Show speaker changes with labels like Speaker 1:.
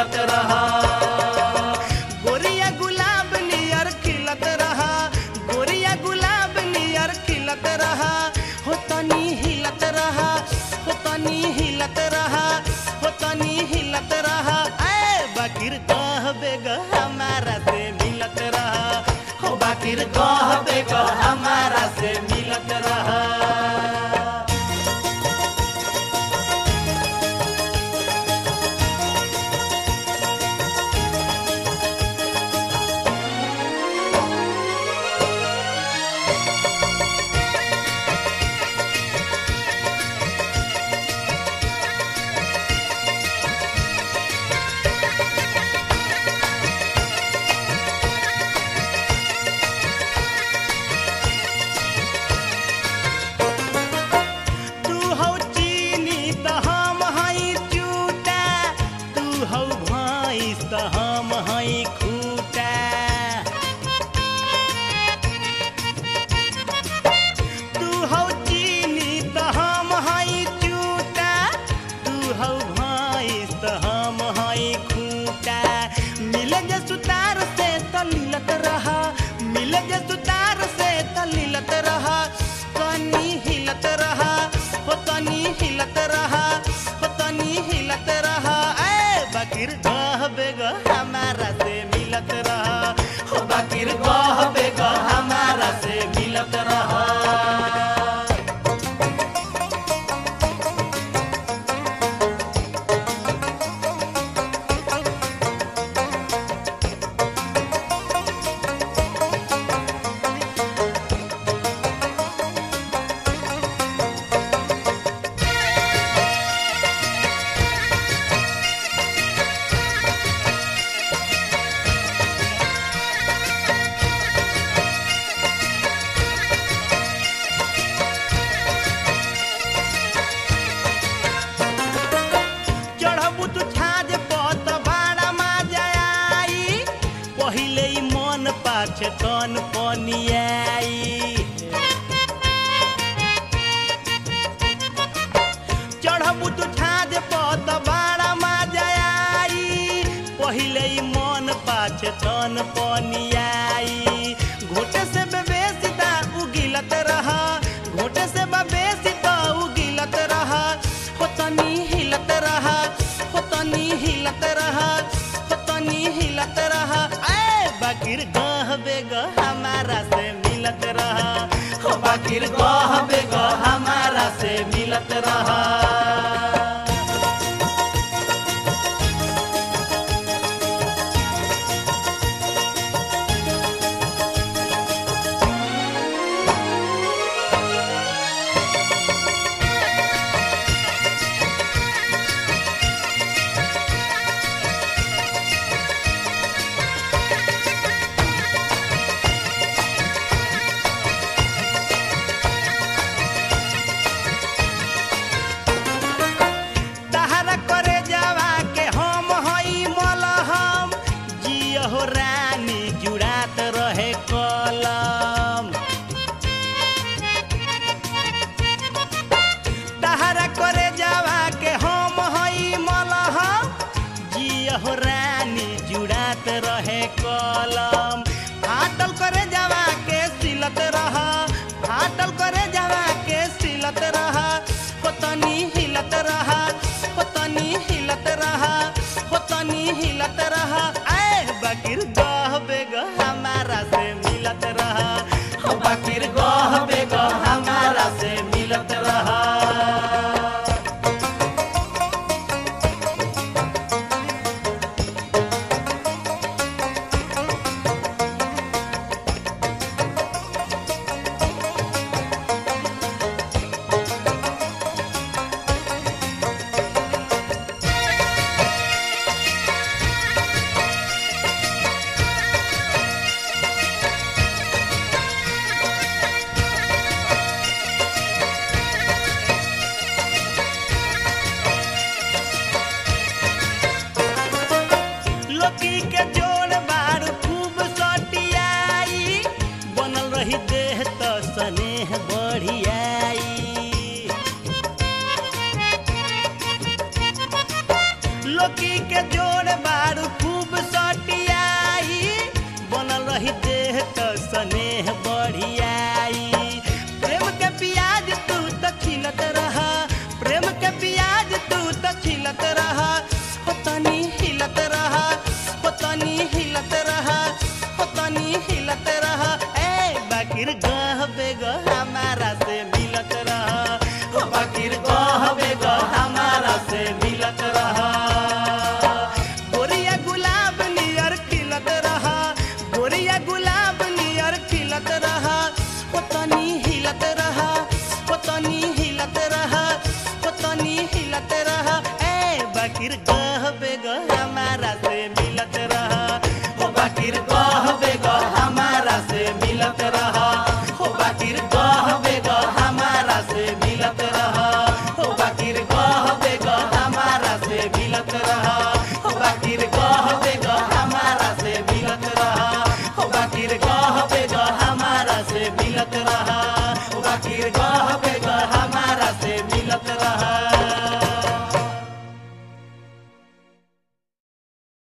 Speaker 1: मिलत रहा। गोरिया गुलाब नियर खिलत रहा, गोरिया गुलाब नियर खिलत रहा, हो तनी हिलत रहा, हो तनी हिलत रहा, हो तनी हिलत रहा। ऐ बाकिर कह बेग हमारा से मिलत रहा, हो बाकिर कह बेग हमारा से मिलत रहा। हम हई खूटा, तू हौ चीनी त हम हई चूटा, तू हौ भैंस त हम हई खूटा। मिले जे सुतार से त लीलत रहा, मिले जे सुतार से त लीलत रहा, तनी हिलत रहा, हो तनी हिलत रहा, हो तनी हिलत रहा। ऐ बाकिर कह बेग हमारा से मिलत रहा, हो बाकिर कह बेग हमारा से मिलत रहा। पहिले मन पाछे तन पनियाई, चढ़बू तू छाज पत बाड़ा मजा आई। पहिले मन पाछे तन पनियाई, घोटे से बेबेसी ता उगिलत रहा, घोटे से बेबेसी ता उगिलत रहा, हो तनी हिलत रहा, हो तनी हिलत रहा, हो तनी हिलत रहा। बाकिर कह बेग हमारा से मिलत रहा, हो बाकिर कह बेग हमारा से मिलत रहा। हो रानी जुड़ात रहे कलम, फाटल करे जावा के सिलत रहा, फाटल करे जावा के सिलत रहा, हो तनी हिलत रहा, हो तनी हिलत रहा, हो तनी हिलत रहा। ऐ बाकिर कह बेग हमारा से मिलत रहा, हो बाकिर कह बेग हमारा से मिलत रहा। रही देह तो स्नेह बढ़ियाई। प्रेम के प्याज तू तो खिलत रहा, प्रेम के प्याज तू तो खिलत रहा, हो तनी हिलत रहा, हो तनी हिलत रहा, हो तनी हिलत रहा। ए बाकिर गह बेग हमारा से मिलत रहा, हो बाकिर गह बेग हमारा से मिलत रहा। गोरिया गुलाब नियर खिलत रहा, गोरिया गुलाब नियर खिलत रहा, हो तनी हिलत रहा, हो तनी हिलत रहा, हो तनी हिलत रहा। ए बाकिर गह बेग हमारा से मिलत रहा, हो बाकिर गह बेग हमारा से मिलत रहा, हो बाकिर गह बेग हमारा से मिलत रहा, हो बाकिर गह बेग हमारा से मिलत रहा, हो बाकिर गह बेग हमारा से मिलत रहा, हो बाकिर गह बेग हमारा से मिलत रहा, हो बाकिर गह बेग